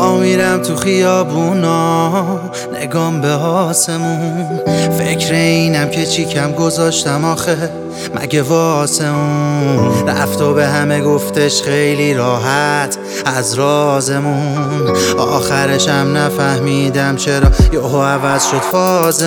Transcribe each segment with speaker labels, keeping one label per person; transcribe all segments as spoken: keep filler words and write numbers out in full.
Speaker 1: راه میرم تو خیابونا، نگام به آسمون، فکر اینم که چی کم گذاشتم آخه مگه واسه اون. رفت و به همه گفتش خیلی راحت از رازمون، آخرشم نفهمیدم چرا یهو عوض شد فاز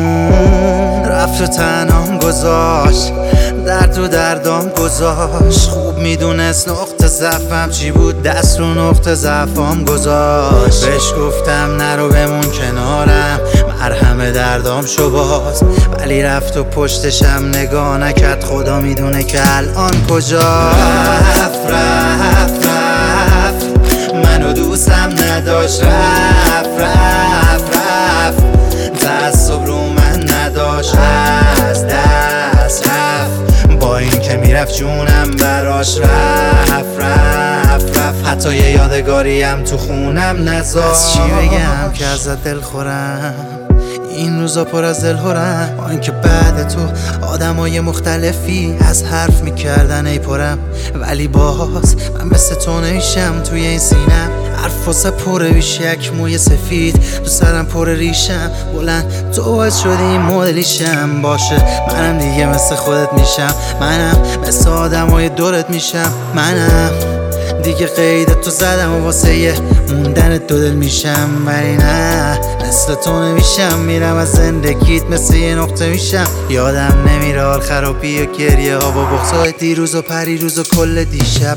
Speaker 1: اون. رفت و تنهام گذاشت، درد و دردام گذاشت، خوب میدونست نقطه ضعفم چی بود، دست رو نقطه ضعفام گذاشت. بهش گفتم نرو بمون کنارم، مرهم دردام شو باز، ولی رفت و پشتشم نگاه نکرد، خدا میدونه که الان کجا. رفت رفت رفت منو دوستم نداشت، رفت رفت رفت تعصب رو من نداشت، از دست رفت با این که میرفت جونم براش، رفت رفت رفت حتی یه یادگاریم تو خونم نذاشت. از چی بگم که ازت دل خورم، این روزا پر از دلهورم، با اینکه بعد تو آدمای مختلفی از حرف میکردن ای پرم، ولی باز من مثل تو نمیشم. توی این سینم حرف واسه پره بیش یک موی سفید، تو سرم پر ریشم بلند، تو باعث شدی این مدلیشم. باشه منم دیگه مثل خودت میشم، منم مثل آدمای دورت میشم، منم دیگه قید تو زدم و واسه یه موندن دو دل میشم، ولی نه مثل تو نمیشم. میرم از زندگیت مثل یه نقطه میشم، یادم نمیره حال خرابی و گریه ها و بغضای دیروز و پریروز و کل دیشب.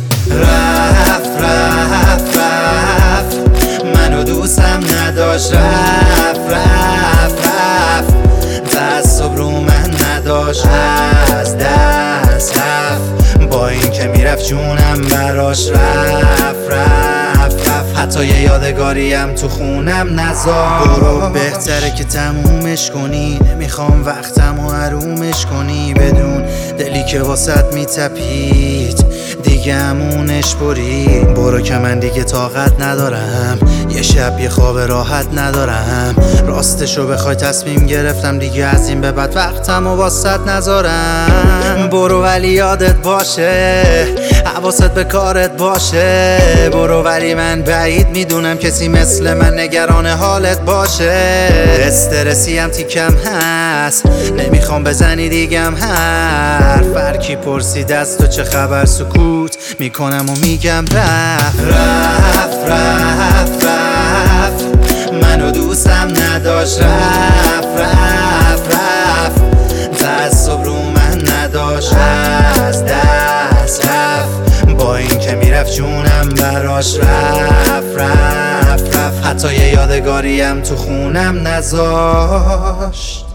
Speaker 1: رفت رفت رفت منو دوستم نداشت، رفت رفت رفت تعصب رو من نداشت، از دست رفت با این که میرفت جونم براش، رفت رفت رفت حتی یه یادگاریم تو خونم نذاشت. برو بهتره که تمومش کنی، نمیخوام وقتمو حرومش کنی، بدون دلی که واسط میتپید دیگه همونش برید. برو که من دیگه طاقت ندارم، یه شب یه خواب راحت ندارم، راستشو بخوای تصمیم گرفتم دیگه از این به بعد وقتمو واسط نذارم. برو ولی یادت باشه، حواست به کارت باشه، برو ولی من بعید میدونم کسی مثل من نگران حالت باشه. استرسی هم تیکم هست، نمیخوام بزنی دیگم حرف، هر کی پرسید از تو چه خبر سکوت میکنم و میگم رفت رفت رفت رفت منو دوستم نداشت، رفت رفت رفت تعصب رو من نداشت، از دست رفت با این که میرفت جونم براش، رفت رفت رفت حتی یه یادگاریم تو خونم نذاشت.